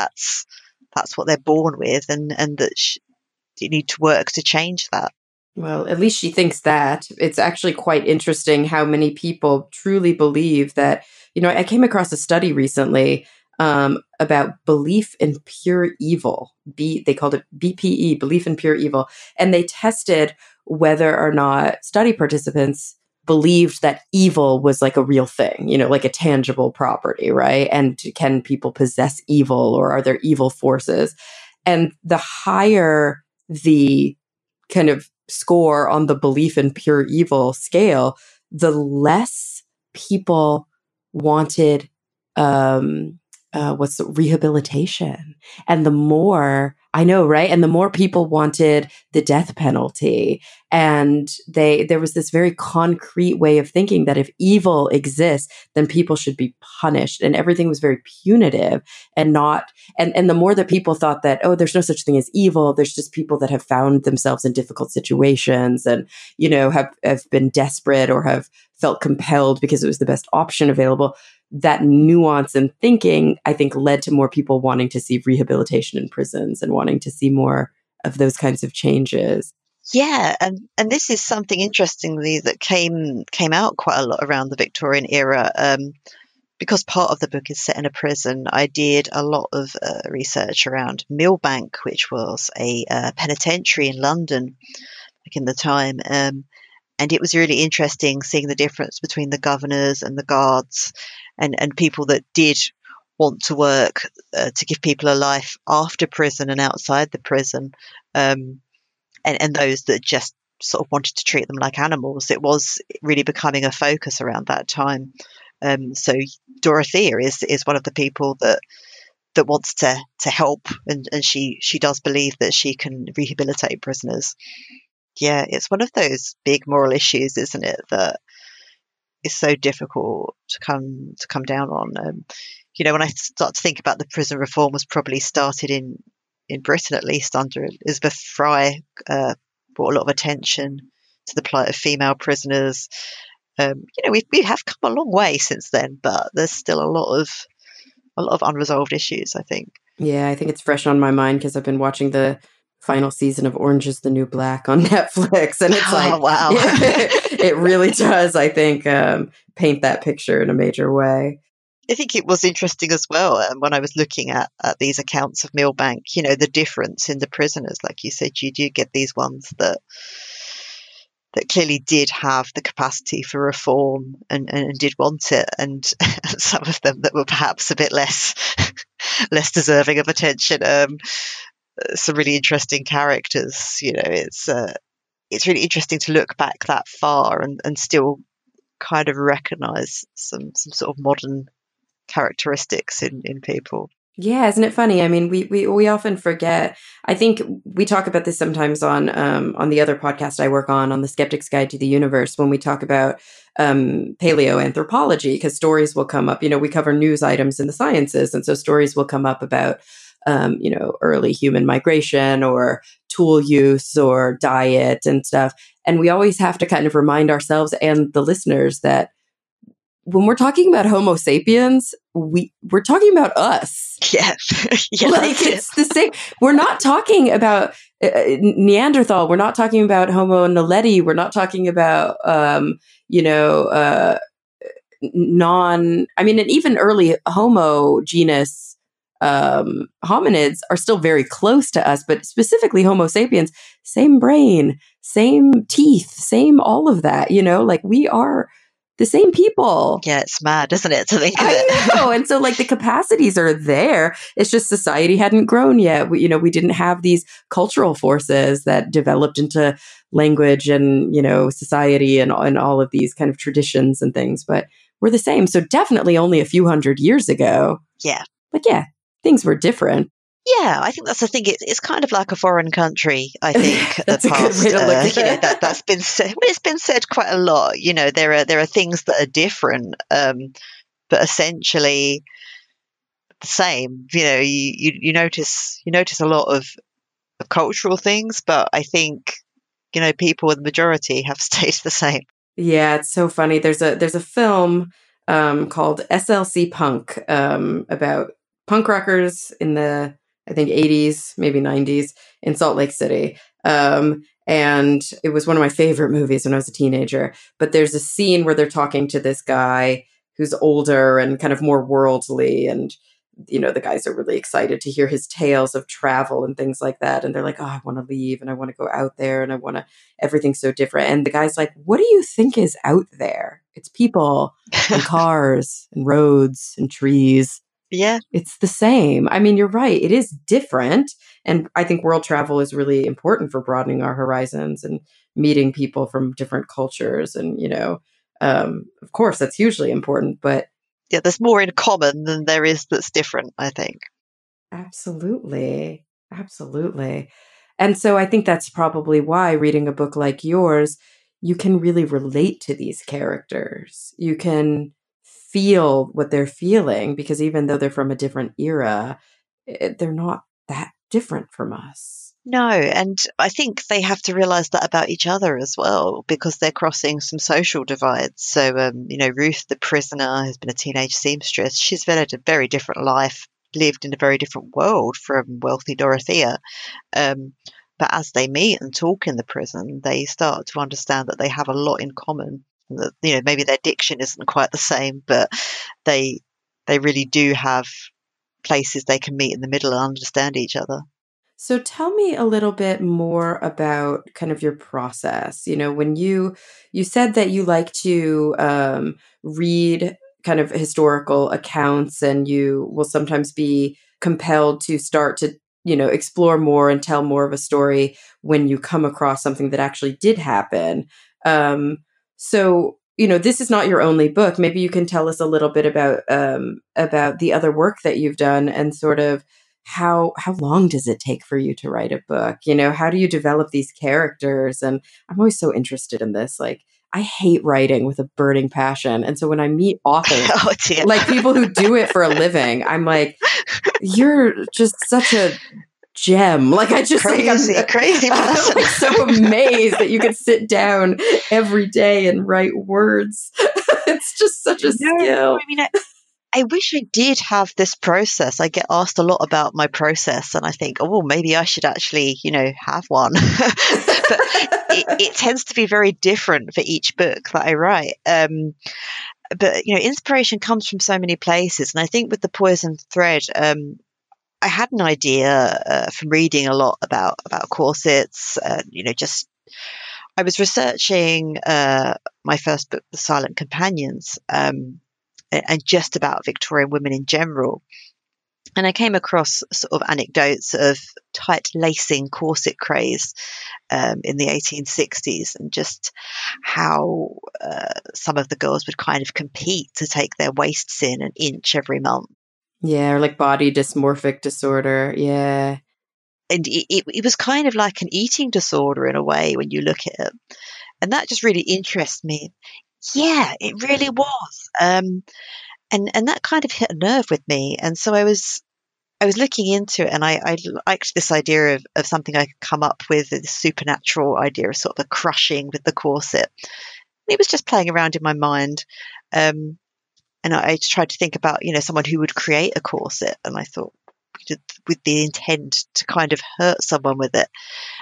That's what they're born with, and that you need to work to change that. Well, at least she thinks that. It's actually quite interesting how many people truly believe that. I came across a study recently about belief in pure evil. They called it BPE, belief in pure evil. And they tested whether or not study participants believed that evil was like a real thing, like a tangible property, right? And can people possess evil, or are there evil forces? And the higher the kind of score on the belief in pure evil scale, the less people wanted what's the rehabilitation, and the more, I know, right? And the more people wanted the death penalty, and there was this very concrete way of thinking that if evil exists, then people should be punished, and everything was very punitive and not. And the more that people thought that, oh, there's no such thing as evil, there's just people that have found themselves in difficult situations and have been desperate or have felt compelled because it was the best option available. That nuance in thinking, I think, led to more people wanting to see rehabilitation in prisons and wanting to see more of those kinds of changes. Yeah, and this is something interestingly that came out quite a lot around the Victorian era. Because part of the book is set in a prison, I did a lot of research around Millbank, which was a penitentiary in London back in the time. And it was really interesting seeing the difference between the governors and the guards, and people that did want to work to give people a life after prison and outside the prison, um, and those that just sort of wanted to treat them like animals. It was really becoming a focus around that time. So Dorothea is one of the people that wants to help, and she does believe that she can rehabilitate prisoners. Yeah, it's one of those big moral issues, isn't it, that is so difficult to come down on. When I start to think about the prison reform was probably started in Britain, at least under Elizabeth Fry, brought a lot of attention to the plight of female prisoners. We have come a long way since then, but there's still a lot of unresolved issues, I think. Yeah, I think it's fresh on my mind because I've been watching the final season of Orange is the New Black on Netflix. And it's Oh like, wow. it really does, I think, paint that picture in a major way. I think it was interesting as well, when I was looking at these accounts of Millbank, the difference in the prisoners. Like you said, you do get these ones that clearly did have the capacity for reform, and did want it, and some of them that were perhaps a bit less less deserving of attention. Some really interesting characters. It's really interesting to look back that far, and still kind of recognise some sort of modern characteristics in people. Yeah, isn't it funny? I mean, we often forget. I think we talk about this sometimes on the other podcast I work on the Skeptic's Guide to the Universe, when we talk about paleoanthropology, because stories will come up. We cover news items in the sciences, and so stories will come up about early human migration or tool use or diet and stuff. And we always have to kind of remind ourselves and the listeners that when we're talking about Homo sapiens, we're talking about us. Yeah. Yeah, Like it's the same. We're not talking about Neanderthal. We're not talking about Homo naledi. We're not talking about non. I mean, and even early Homo genus hominids are still very close to us, but specifically Homo sapiens, same brain, same teeth, same all of that. Like we are the same people. Yeah, it's mad, isn't it, to think of I it? know. And so like the capacities are there. It's just society hadn't grown yet. We didn't have these cultural forces that developed into language and, society and all of these kind of traditions and things, but we're the same. So definitely only a few hundred years ago. Yeah. But yeah, things were different. Yeah, I think that's the thing. It's kind of like a foreign country. I think That's the a good past, way to look at it. that's been said. Well, it's been said quite a lot. There are things that are different, but essentially the same. You notice a lot of cultural things, but I think people with the majority have stayed the same. Yeah, it's so funny. There's a film called SLC Punk about punk rockers in the I think 80s, maybe 90s in Salt Lake City. And it was one of my favorite movies when I was a teenager. But there's a scene where they're talking to this guy who's older and kind of more worldly, and the guys are really excited to hear his tales of travel and things like that. And they're like, "Oh, I want to leave and I want to go out there and I want to everything's so different." And the guy's like, "What do you think is out there? It's people and cars and roads and trees. Yeah. It's the same." I mean, you're right. It is different. And I think world travel is really important for broadening our horizons and meeting people from different cultures. And, of course, that's hugely important. But Yeah, there's more in common than there is that's different, I think. absolutely. Absolutely. And so I think that's probably why reading a book like yours, you can really relate to these characters. You can feel what they're feeling because even though they're from a different era, they're not that different from us. No, and I think they have to realize that about each other as well because they're crossing some social divides. So, Ruth, the prisoner, has been a teenage seamstress. She's led a very different life, lived in a very different world from wealthy Dorothea. Um, but as they meet and talk in the prison, they start to understand that they have a lot in common. That, maybe their diction isn't quite the same, but they they really do have places they can meet in the middle and understand each other. So tell me a little bit more about kind of your process. When you said that you like to read kind of historical accounts, and you will sometimes be compelled to start to explore more and tell more of a story when you come across something that actually did happen. So this is not your only book. Maybe you can tell us a little bit about the other work that you've done and sort of how long does it take for you to write a book? How do you develop these characters? And I'm always so interested in this. Like, I hate writing with a burning passion. And so when I meet authors, Oh dear. like people who do it for a living, I'm like, you're just such a gem. Like I just Crazy I'm person. like so amazed that you could sit down every day and write words. It's just such a No, skill. I mean, I wish I did have this process. I get asked a lot about my process, and I think, oh, well, maybe I should actually, have one. But it tends to be very different for each book that I write. But inspiration comes from so many places, and I think with the Poison Thread, I had an idea from reading a lot about corsets. Just I was researching my first book, The Silent Companions. And just about Victorian women in general. And I came across sort of anecdotes of tight lacing corset craze in the 1860s, and just how some of the girls would kind of compete to take their waists in an inch every month. Yeah, or like body dysmorphic disorder. Yeah. And it was kind of like an eating disorder in a way when you look at it. And that just really interests me. Yeah, it really was. And that kind of hit a nerve with me. And so I was looking into it, and I liked this idea of something I could come up with, this supernatural idea of sort of a crushing with the corset. And it was just playing around in my mind. And I tried to think about, someone who would create a corset. And I thought, with the intent to kind of hurt someone with it.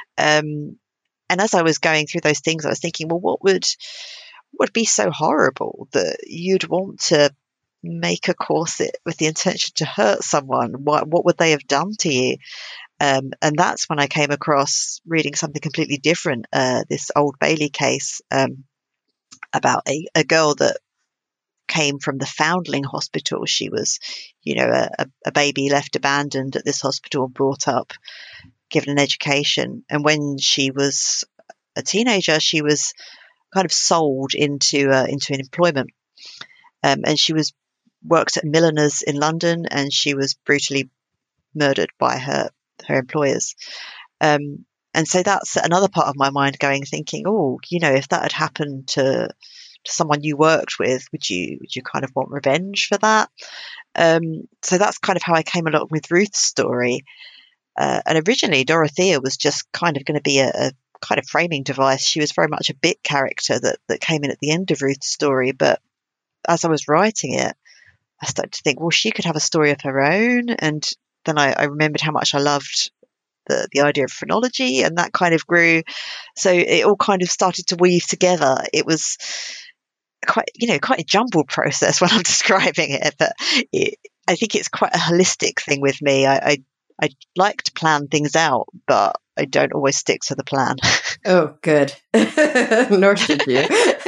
And as I was going through those things, I was thinking, well, what would be so horrible that you'd want to make a corset with the intention to hurt someone? What would they have done to you? And that's when I came across reading something completely different, this Old Bailey case, about a girl that came from the Foundling Hospital. She was, a baby left abandoned at this hospital, brought up, given an education. And when she was a teenager, she was kind of sold into employment. And she worked at Milliners in London, and she was brutally murdered by her employers. And so that's another part of my mind thinking, oh, if that had happened to someone you worked with, would you kind of want revenge for that? So that's kind of how I came along with Ruth's story. And originally, Dorothea was just kind of going to be a kind of framing device. She was very much a bit character that came in at the end of Ruth's story. But as I was writing it, I started to think, well, she could have a story of her own. And then I remembered how much I loved the idea of phrenology, and that kind of grew. So it all kind of started to weave together. It was quite a jumbled process when I'm describing it, but I think it's quite a holistic thing with me. I like to plan things out, but I don't always stick to the plan. Oh, good. Nor should you.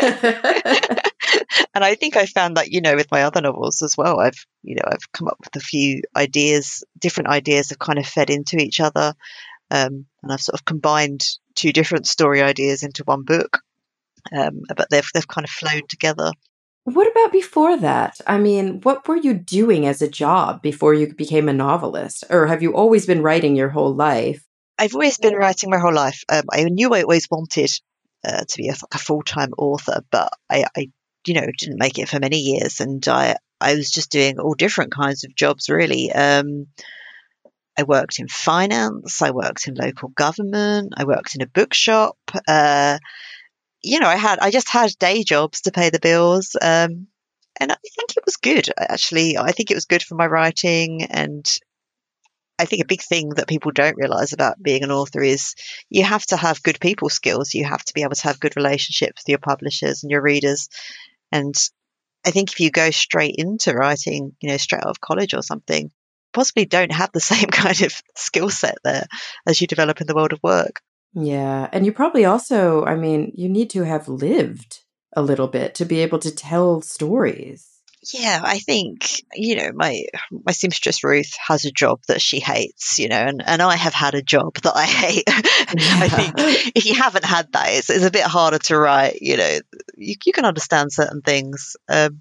And I think I found that, with my other novels as well, I've come up with a few ideas, different ideas have kind of fed into each other. And I've sort of combined two different story ideas into one book. But they've kind of flowed together. What about before that? I mean, what were you doing as a job before you became a novelist? Or have you always been writing your whole life? I've always been writing my whole life. I knew I always wanted to be a full-time author, but I didn't make it for many years, and I was just doing all different kinds of jobs, really. I worked in finance, I worked in local government, I worked in a bookshop. I just had day jobs to pay the bills. And I think it was good, actually. I think it was good for my writing. And I think a big thing that people don't realize about being an author is you have to have good people skills. You have to be able to have good relationships with your publishers and your readers. And I think if you go straight into writing, straight out of college or something, possibly don't have the same kind of skill set there as you develop in the world of work. Yeah. And you probably also, I mean, you need to have lived a little bit to be able to tell stories. Yeah, I think, my seamstress Ruth has a job that she hates, and I have had a job that I hate. I think if you haven't had that, it's a bit harder to write, you can understand certain things.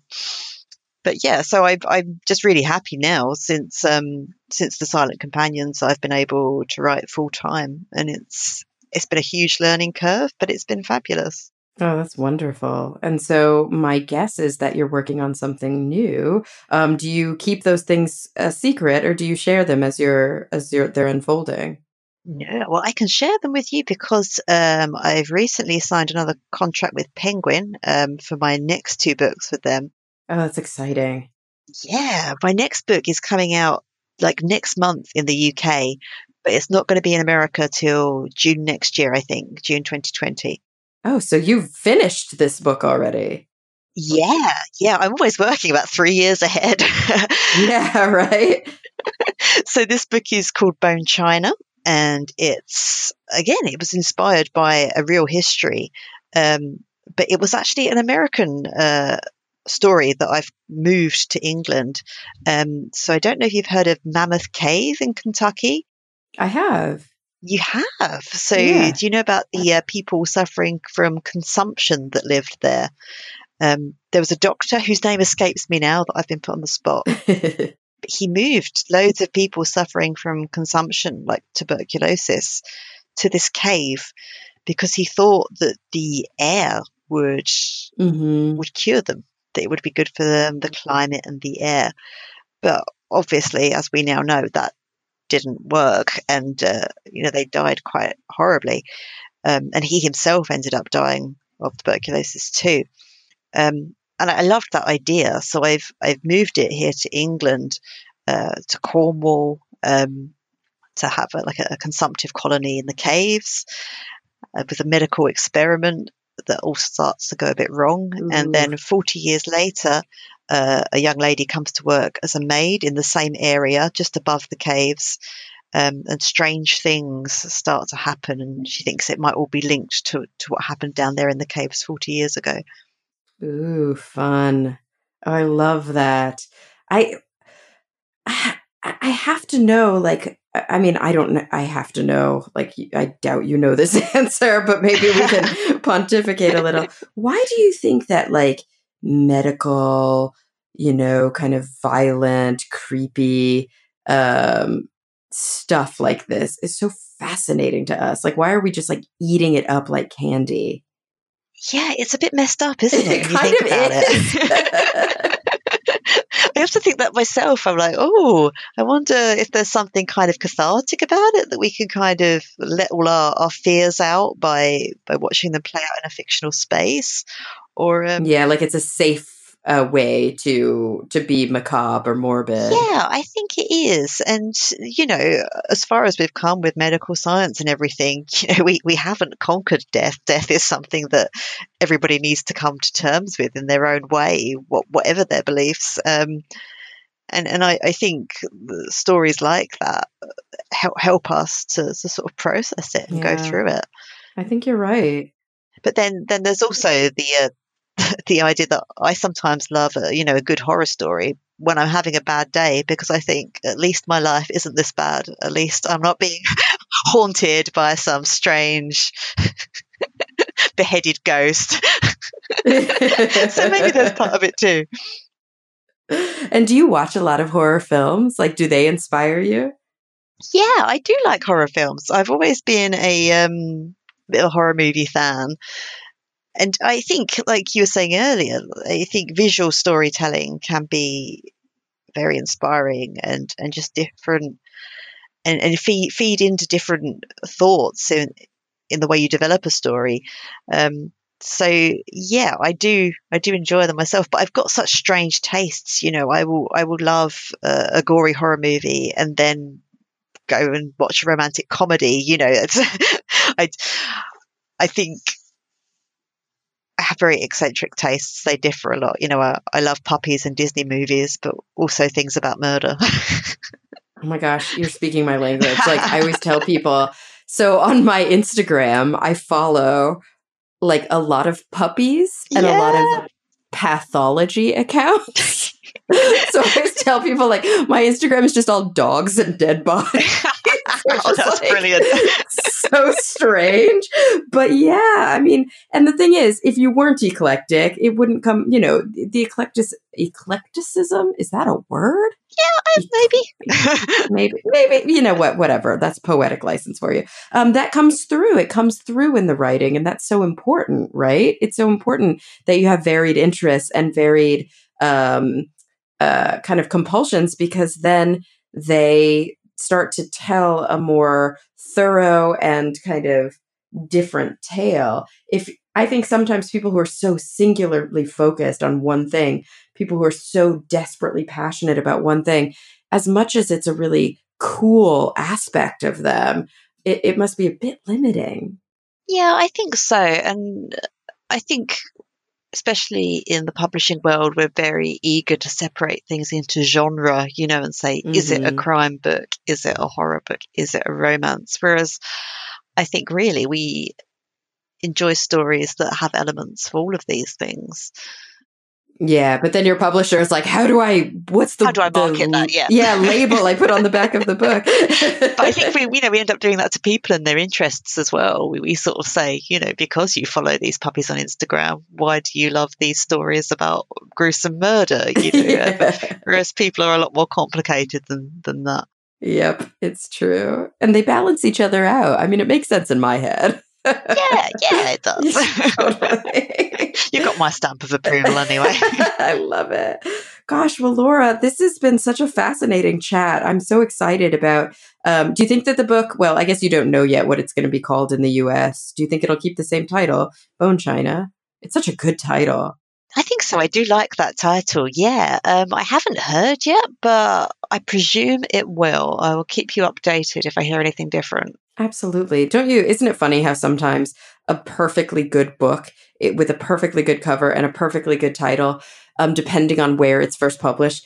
But yeah, so I'm just really happy now since the Silent Companions, I've been able to write full time, and it's been a huge learning curve, but it's been fabulous. Oh, that's wonderful. And so my guess is that you're working on something new. Do you keep those things a secret, or do you share them as they're unfolding? Yeah, well, I can share them with you because I've recently signed another contract with Penguin for my next two books with them. Oh, that's exciting. Yeah, my next book is coming out like next month in the UK, but it's not going to be in America till June next year, I think, June 2020. Oh, so you've finished this book already. Yeah, I'm always working about 3 years ahead. Yeah, right. So this book is called Bone China, and it was inspired by a real history, but it was actually an American story that I've moved to England. So I don't know if you've heard of Mammoth Cave in Kentucky. I have. You have. So Yeah. do you know about the people suffering from consumption that lived there? There was a doctor whose name escapes me now that I've been put on the spot. he moved loads of people suffering from consumption, like tuberculosis, to this cave because he thought that the air would cure them, that it would be good for them, the climate and the air. But obviously, as we now know, that didn't work, and they died quite horribly. And he himself ended up dying of tuberculosis too. And I loved that idea, so I've moved it here to England, to Cornwall, to have a consumptive colony in the caves, with a medical experiment that all starts to go a bit wrong. Ooh. And then 40 years later, a young lady comes to work as a maid in the same area, just above the caves. And strange things start to happen, and she thinks it might all be linked to what happened down there in the caves 40 years ago. Ooh, fun. Oh, I love that. I have to know, like, I mean, I don't know. I have to know, like, I doubt you know this answer, but maybe we can pontificate a little. Why do you think that, like, medical, kind of violent, creepy stuff like this is so fascinating to us? Like, why are we just, like, eating it up like candy? Yeah, it's a bit messed up, isn't it? It kind of is. I have to think that myself. I'm like, oh, I wonder if there's something kind of cathartic about it, that we can kind of let all our fears out by watching them play out in a fictional space, or yeah, like it's a safe way to be macabre or morbid. Yeah, I think it is. And, as far as we've come with medical science and everything, we haven't conquered death. Death is something that everybody needs to come to terms with in their own way, whatever their beliefs. And I think stories like that help us to sort of process it and go through it. I think you're right. But then there's also the idea that I sometimes love a good horror story when I'm having a bad day, because I think at least my life isn't this bad. At least I'm not being haunted by some strange beheaded ghost. So maybe there's part of it too. And do you watch a lot of horror films? Like, do they inspire you? Yeah, I do like horror films. I've always been a little horror movie fan. And I think, like you were saying earlier, I think visual storytelling can be very inspiring and just different, and feed into different thoughts in the way you develop a story. So yeah, I do enjoy them myself, but I've got such strange tastes. I will love a gory horror movie and then go and watch a romantic comedy. I think I have very eccentric tastes. They differ a lot. I love puppies and Disney movies, but also things about murder. Oh my gosh, you're speaking my language. Like, I always tell people, so on my Instagram, I follow like a lot of puppies and a lot of pathology accounts. So I always tell people, like, my Instagram is just all dogs and dead bodies. Oh, that's brilliant. So strange. But yeah, I mean, and the thing is, if you weren't eclectic, it wouldn't come, the eclecticism, is that a word? Yeah, maybe, whatever. That's poetic license for you. That comes through. It comes through in the writing, and that's so important, right? It's so important that you have varied interests and varied kind of compulsions, because then they start to tell a more thorough and kind of different tale. I think sometimes people who are so singularly focused on one thing, people who are so desperately passionate about one thing, as much as it's a really cool aspect of them, it must be a bit limiting. Yeah, I think so. And I think, especially in the publishing world, we're very eager to separate things into genre, and say, is it a crime book? Is it a horror book? Is it a romance? Whereas I think really we enjoy stories that have elements of all of these things. Yeah, but then your publisher is like, how do I market that? Yeah, label I put on the back of the book. But I think we end up doing that to people and their interests as well. We sort of say, because you follow these puppies on Instagram, why do you love these stories about gruesome murder? Whereas people are a lot more complicated than that. Yep, it's true. And they balance each other out. I mean, it makes sense in my head. Yeah, it does. Totally. You got my stamp of approval anyway. I love it. Gosh, well, Laura, this has been such a fascinating chat. I'm so excited about. Do you think that the book? Well, I guess you don't know yet what it's going to be called in the U.S. Do you think it'll keep the same title, Bone China? It's such a good title. I think so. I do like that title. Yeah. I haven't heard yet, but I presume it will. I will keep you updated if I hear anything different. Absolutely. Don't you? Isn't it funny how sometimes a perfectly good book with a perfectly good cover and a perfectly good title, depending on where it's first published,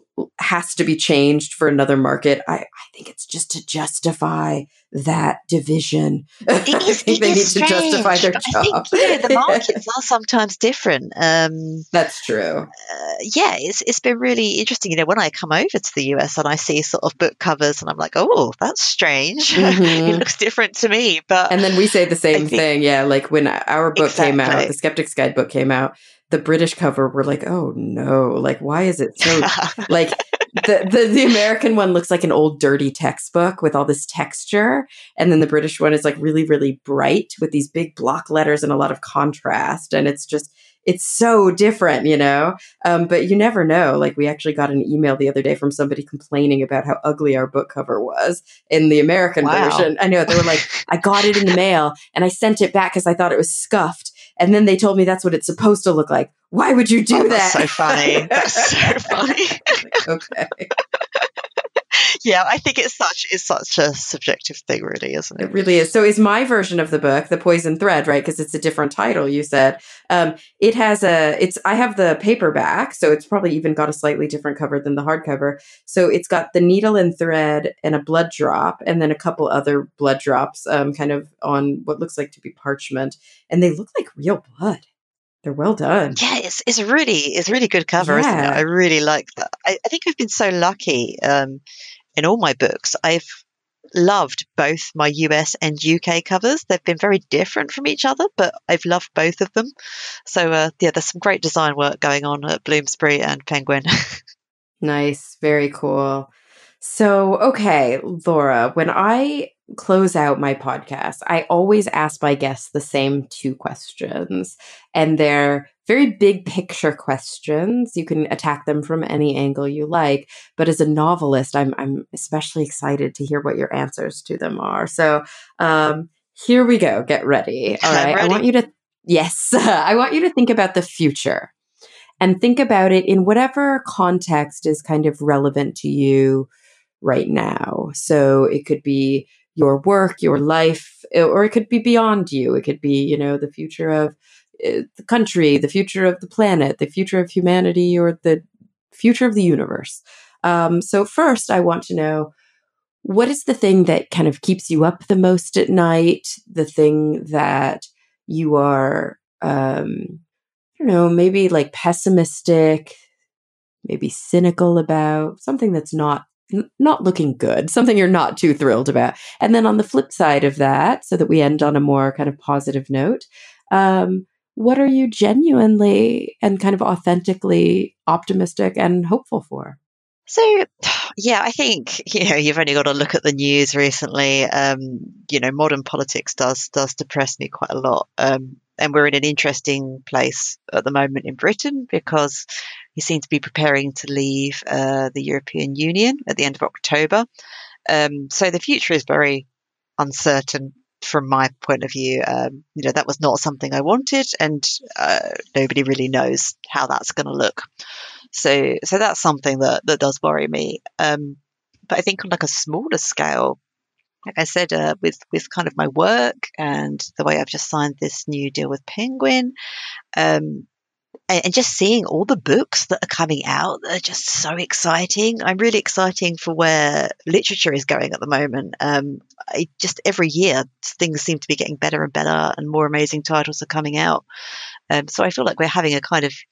has to be changed for another market? I think it's just to justify that division. I think they need to justify their job. I think, the markets are sometimes different. That's true. Yeah, it's been really interesting. When I come over to the US and I see sort of book covers and I'm like, oh, that's strange. Mm-hmm. It looks different to me. And then we say the same thing. Yeah, like when our book came out, the Skeptic's Guide book came out, the British cover, we're like, oh no, like why is it so like the American one looks like an old dirty textbook with all this texture, and then the British one is like really, really bright with these big block letters and a lot of contrast, and it's so different, but you never know. Like we actually got an email the other day from somebody complaining about how ugly our book cover was in the American version. I know, they were like, I got it in the mail and I sent it back because I thought it was scuffed. And then they told me that's what it's supposed to look like. Why would you do that? That's so funny. That's so funny. Okay. Yeah, I think it's such a subjective thing, really, isn't it? It really is. So is my version of the book, The Poison Thread, right? Because it's a different title, you said. It has I have the paperback, so it's probably even got a slightly different cover than the hardcover. So it's got the needle and thread and a blood drop, and then a couple other blood drops kind of on what looks like to be parchment. And they look like real blood. They're well done. Yeah, it's really good cover, isn't it? I really like that. I think I've been so lucky in all my books. I've loved both my US and UK covers. They've been very different from each other, but I've loved both of them. So there's some great design work going on at Bloomsbury and Penguin. Nice. Very cool. So, okay, Laura, when I close out my podcast, I always ask my guests the same two questions, and they're very big picture questions. You can attack them from any angle you like, but as a novelist, I'm especially excited to hear what your answers to them are. So, here we go. Get ready. All right. I want you to think about the future. And think about it in whatever context is kind of relevant to you right now. So it could be your work, your life, or it could be beyond you. It could be, the future of the country, the future of the planet, the future of humanity, or the future of the universe. So first, I want to know, what is the thing that kind of keeps you up the most at night? The thing that you are, maybe like pessimistic, maybe cynical about, something that's not looking good, something you're not too thrilled about. And then on the flip side of that, so that we end on a more kind of positive note, what are you genuinely and kind of authentically optimistic and hopeful for? So, yeah, I think, you've only got to look at the news recently. Modern politics does depress me quite a lot. And we're in an interesting place at the moment in Britain because we seem to be preparing to leave the European Union at the end of October. So the future is very uncertain from my point of view. That was not something I wanted, and nobody really knows how that's going to look. So that's something that does worry me. But I think on like a smaller scale, like I said, with kind of my work and the way I've just signed this new deal with Penguin, and just seeing all the books that are coming out that are just so exciting. I'm really excited for where literature is going at the moment. Every year things seem to be getting better and better, and more amazing titles are coming out. So I feel like we're having a kind of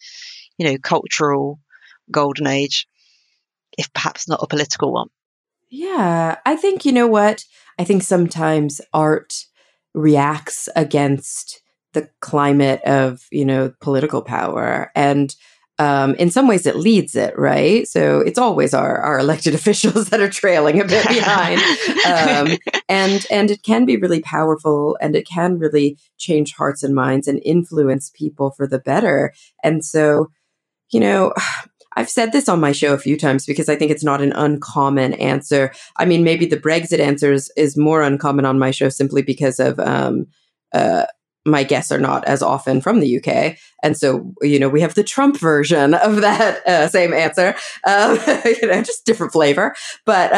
cultural golden age, if perhaps not a political one. Yeah, I think, you know what? I think sometimes art reacts against the climate of, political power. And in some ways it leads it, right? So it's always our elected officials that are trailing a bit behind. And it can be really powerful, and it can really change hearts and minds and influence people for the better. And so, I've said this on my show a few times because I think it's not an uncommon answer. I mean, maybe the Brexit answer is more uncommon on my show simply because of my guests are not as often from the UK. And so, we have the Trump version of that same answer, just different flavor. But,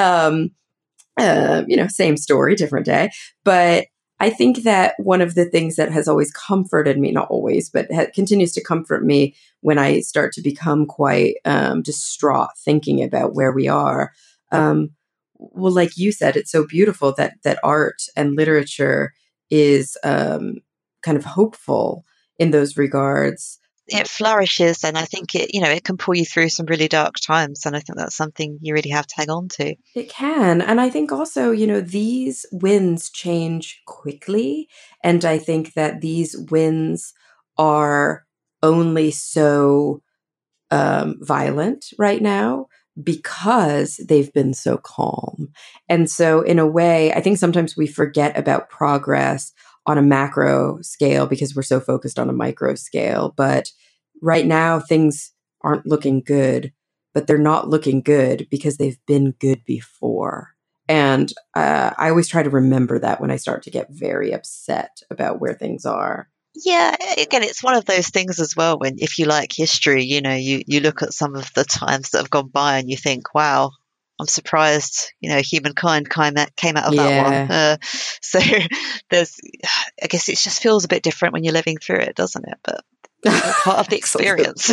same story, different day. But I think that one of the things that has always comforted me, not always, but continues to comfort me when I start to become quite distraught thinking about where we are. Well, like you said, it's so beautiful that art and literature is kind of hopeful in those regards. It flourishes, and I think it can pull you through some really dark times, and I think that's something you really have to hang on to. It can. And I think also, these winds change quickly, and I think that these winds are only so violent right now because they've been so calm. And so in a way, I think sometimes we forget about progress on a macro scale because we're so focused on a micro scale. But right now, things aren't looking good, but they're not looking good because they've been good before. And I always try to remember that when I start to get very upset about where things are. Yeah, again, it's one of those things as well, when if you like history, you look at some of the times that have gone by and you think, wow, I'm surprised, humankind came out of that one. So I guess it just feels a bit different when you're living through it, doesn't it? But part of the experience.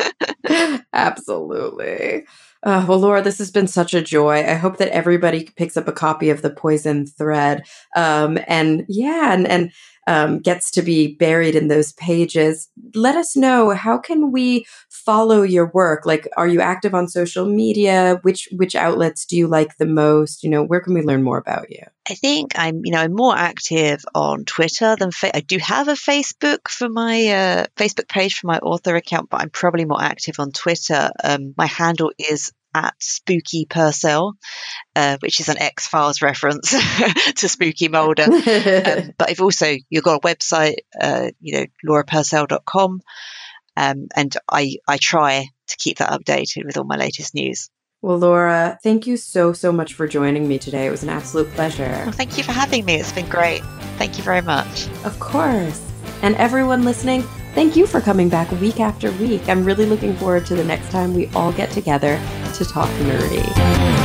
Absolutely. Well, Laura, this has been such a joy. I hope that everybody picks up a copy of The Poison Thread, and gets to be buried in those pages. Let us know, how can we follow your work? Like, are you active on social media? Which outlets do you like the most? Where can we learn more about you? I think I'm more active on Twitter than I do have a Facebook for my Facebook page for my author account, but I'm probably more active on Twitter. My handle is @Spooky Purcell, which is an X-Files reference to Spooky Mulder. But you've got a website, laurapurcell.com, and I try to keep that updated with all my latest news. Well, Laura, thank you so much for joining me today. It was an absolute pleasure. Well, thank you for having me. It's been great. Thank you very much. Of course. And everyone listening, thank you for coming back week after week. I'm really looking forward to the next time we all get together to talk nerdy.